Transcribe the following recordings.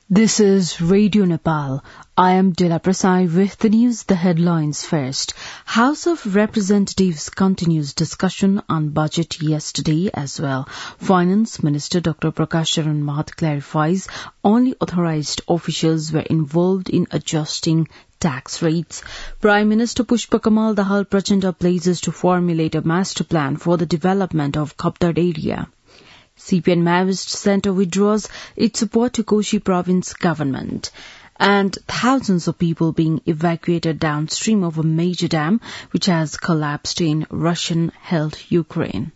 This is Radio Nepal. I am Dila Prasai with the news, the headlines first. House of Representatives continues discussion on budget yesterday as well. Finance Minister Dr. Prakash Charan Mahat clarifies only authorized officials were involved in adjusting tax rates. Prime Minister Pushpa Kamal Dahal Prachanda pledges to formulate a master plan for the development of Kapdad area. CPN Maoist Centre withdraws its support to Koshi province government. And thousands of people being evacuated downstream of a major dam which has collapsed in Russian-held Ukraine.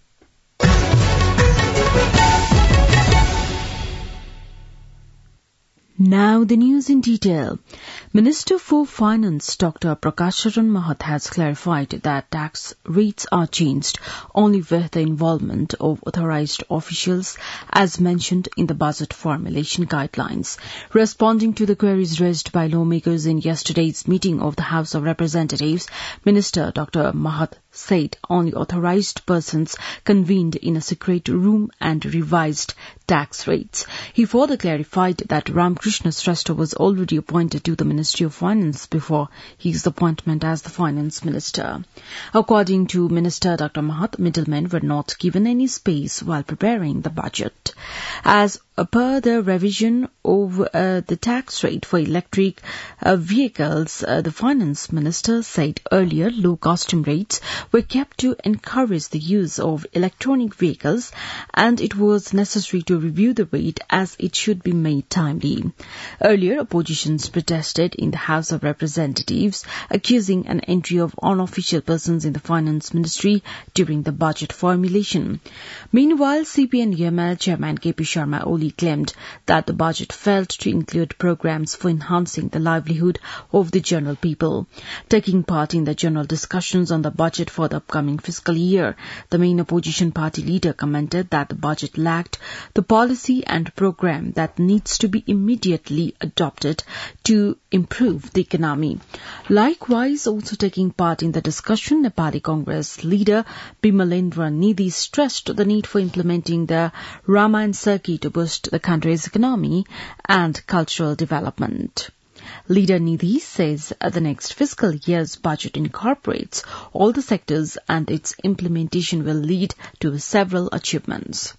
Now the news in detail. Minister for Finance Dr. Prakash Charan Mahat has clarified that tax rates are changed only with the involvement of authorized officials as mentioned in the budget formulation guidelines. Responding to the queries raised by lawmakers in yesterday's meeting of the House of Representatives, Minister Dr. Mahat said only authorized persons convened in a secret room and revised tax rates. He further clarified that Ramakrishna Shrestha was already appointed to the Ministry of Finance before his appointment as the Finance Minister. According to Minister Dr. Mahat, middlemen were not given any space while preparing the budget. As per the revision of the tax rate for electric vehicles, the Finance Minister said earlier low custom rates were kept to encourage the use of electronic vehicles, and it was necessary to review the rate as it should be made timely. Earlier, oppositions protested in the House of Representatives, accusing an entry of unofficial persons in the Finance Ministry during the budget formulation. Meanwhile, CPN-UML Chairman KP Sharma Oli claimed that the budget failed to include programs for enhancing the livelihood of the general people. Taking part in the general discussions on the budget for the upcoming fiscal year, the main opposition party leader commented that the budget lacked the policy and program that needs to be immediately adopted to improve the economy. Likewise, also taking part in the discussion, Nepali Congress leader Bimalendra Nidhi stressed the need for implementing the Ramayan Circuit to boost the country's economy and cultural development. Leader Nidhi says the next fiscal year's budget incorporates all the sectors and its implementation will lead to several achievements.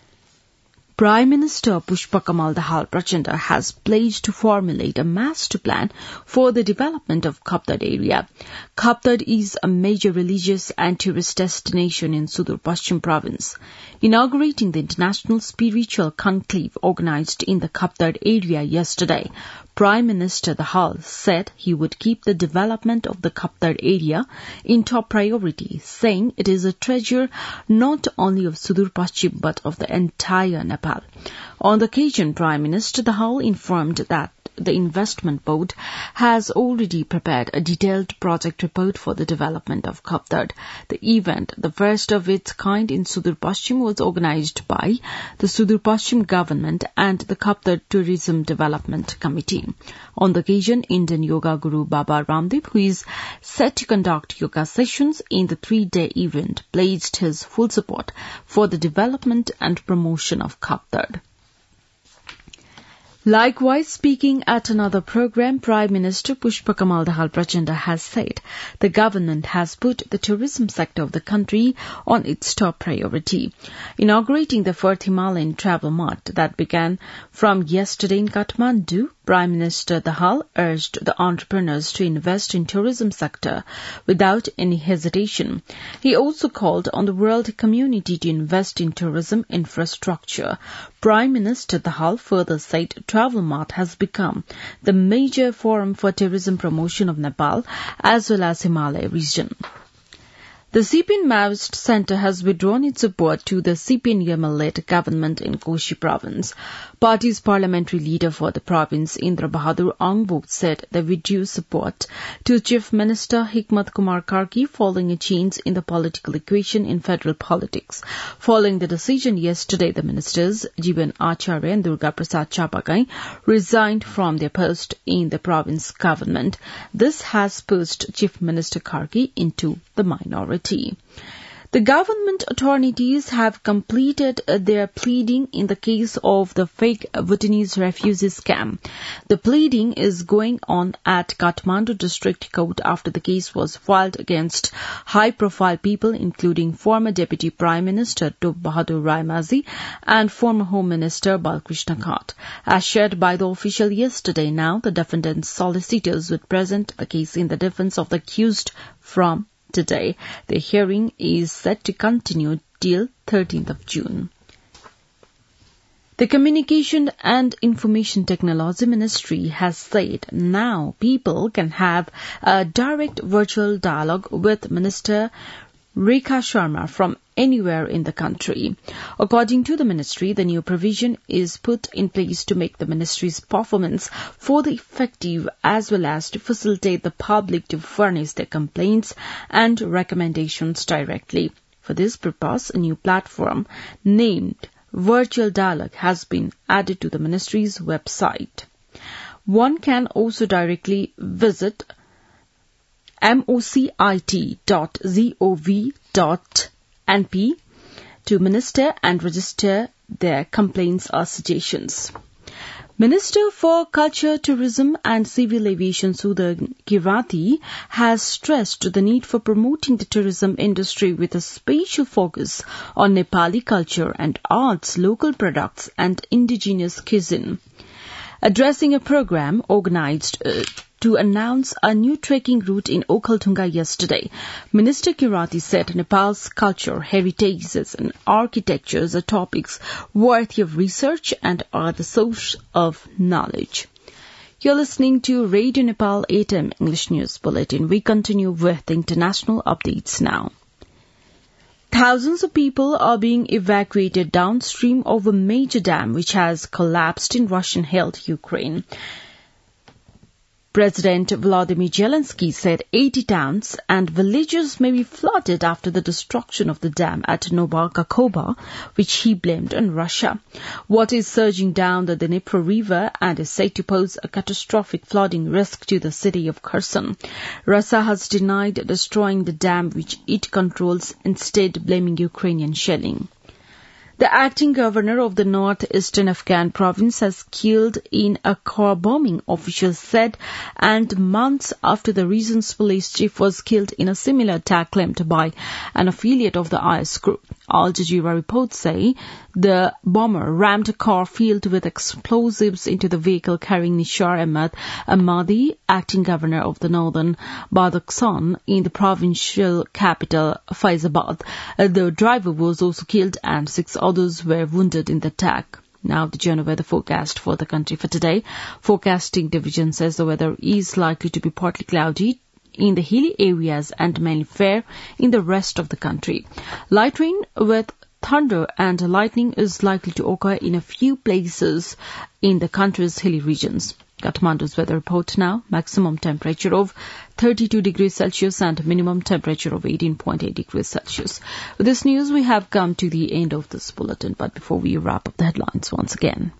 Prime Minister Pushpa Kamal Dahal Prachanda has pledged to formulate a master plan for the development of Kapdad area. Kapdad is a major religious and tourist destination in Sudur Paschim province. Inaugurating the international spiritual conclave organized in the Kapdad area yesterday, Prime Minister Dahal said he would keep the development of the Kapdad area in top priority, saying it is a treasure not only of Sudur Paschim but of the entire Nepal. On the occasion, Prime Minister Dahal informed that the Investment Board has already prepared a detailed project report for the development of Kapdad. The event, the first of its kind in Sudur Paschim, was organized by the Sudur Paschim government and the Kapdad Tourism Development Committee. On the occasion, Indian Yoga Guru Baba Ramdev, who is set to conduct yoga sessions in the 3-day event, pledged his full support for the development and promotion of Kapdad. Likewise, speaking at another program, Prime Minister Pushpa Kamal Dahal Prachanda has said the government has put the tourism sector of the country on its top priority. Inaugurating the 4th Himalayan Travel Mart that began from yesterday in Kathmandu, Prime Minister Dahal urged the entrepreneurs to invest in tourism sector without any hesitation. He also called on the world community to invest in tourism infrastructure. Prime Minister Dahal further said Travel Mart has become the major forum for tourism promotion of Nepal as well as Himalaya region. The CPN Maoist Centre has withdrawn its support to the CPN-UML-led government in Koshi province. Party's parliamentary leader for the province, Indra Bahadur Angbo, said they withdrew support to Chief Minister Hikmat Kumar Karki following a change in the political equation in federal politics. Following the decision yesterday, the ministers, Jiban Acharya and Durga Prasad Chapagai, resigned from their post in the province government. This has pushed Chief Minister Karki into the minority. The government authorities have completed their pleading in the case of the fake Bhutanese refugees scam. The pleading is going on at Kathmandu District Court after the case was filed against high-profile people including former Deputy Prime Minister Tup Bahadur Raimazhi and former Home Minister Balkrishna Khat. As shared by the official yesterday, now the defendant's solicitors would present the case in the defence of the accused from today. The hearing is set to continue till 13th of June. The Communication and Information Technology Ministry has said now people can have a direct virtual dialogue with Minister Rekha Sharma from anywhere in the country. According to the ministry, the new provision is put in place to make the ministry's performance further effective as well as to facilitate the public to furnish their complaints and recommendations directly. For this purpose, a new platform named Virtual Dialogue has been added to the ministry's website. One can also directly visit mocit.gov.np to minister and register their complaints or suggestions. Minister for Culture, Tourism and Civil Aviation Sudha Kirati has stressed the need for promoting the tourism industry with a special focus on Nepali culture and arts, local products and indigenous cuisine. Addressing a program organized to announce a new trekking route in Okhaltunga yesterday, Minister Kirati said Nepal's culture, heritages and architectures are topics worthy of research and are the source of knowledge. You're listening to Radio Nepal 8am English News Bulletin. We continue with the international updates now. Thousands of people are being evacuated downstream of a major dam which has collapsed in Russian-held Ukraine. President Volodymyr Zelensky said 80 towns and villages may be flooded after the destruction of the dam at Novakakhovka, which he blamed on Russia. Water is surging down the Dnipro River and is said to pose a catastrophic flooding risk to the city of Kherson. Russia has denied destroying the dam which it controls, instead blaming Ukrainian shelling. The acting governor of the northeastern Afghan province has killed in a car bombing, officials said, and months after the region's police chief was killed in a similar attack claimed by an affiliate of the IS group. Al Jazeera reports say the bomber rammed a car filled with explosives into the vehicle carrying Nishar Ahmad Ahmadi, acting governor of the northern Badakhshan in the provincial capital Faizabad. The driver was also killed and 6 others were wounded in the attack. Now the general weather forecast for the country for today. Forecasting division says the weather is likely to be partly cloudy in the hilly areas and mainly fair in the rest of the country. Light rain with thunder and lightning is likely to occur in a few places in the country's hilly regions. Kathmandu's weather report now. Maximum temperature of 32 degrees Celsius and minimum temperature of 18.8 degrees Celsius. With this news, we have come to the end of this bulletin. But before we wrap up the headlines once again.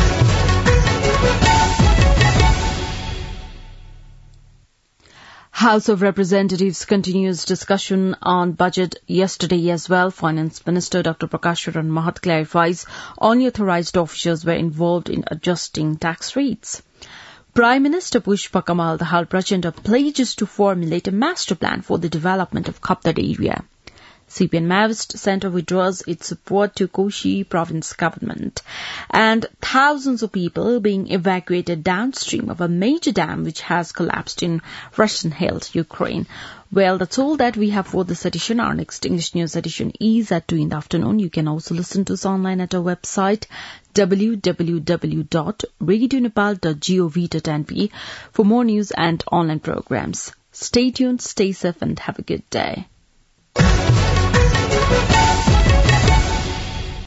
House of Representatives continues discussion on budget yesterday as well. Finance Minister Dr. Prakash Charan Mahat clarifies only authorized officials were involved in adjusting tax rates. Prime Minister Pushpa Kamal Dahal Prachanda pledges to formulate a master plan for the development of Khapdar area. CPN Maoist Centre withdraws its support to Koshi province government. And thousands of people being evacuated downstream of a major dam which has collapsed in Russian-held Ukraine. Well, that's all that we have for this edition. Our next English news edition is at 2 in the afternoon. You can also listen to us online at our website www.radionepal.gov.np for more news and online programs. Stay tuned, stay safe and have a good day.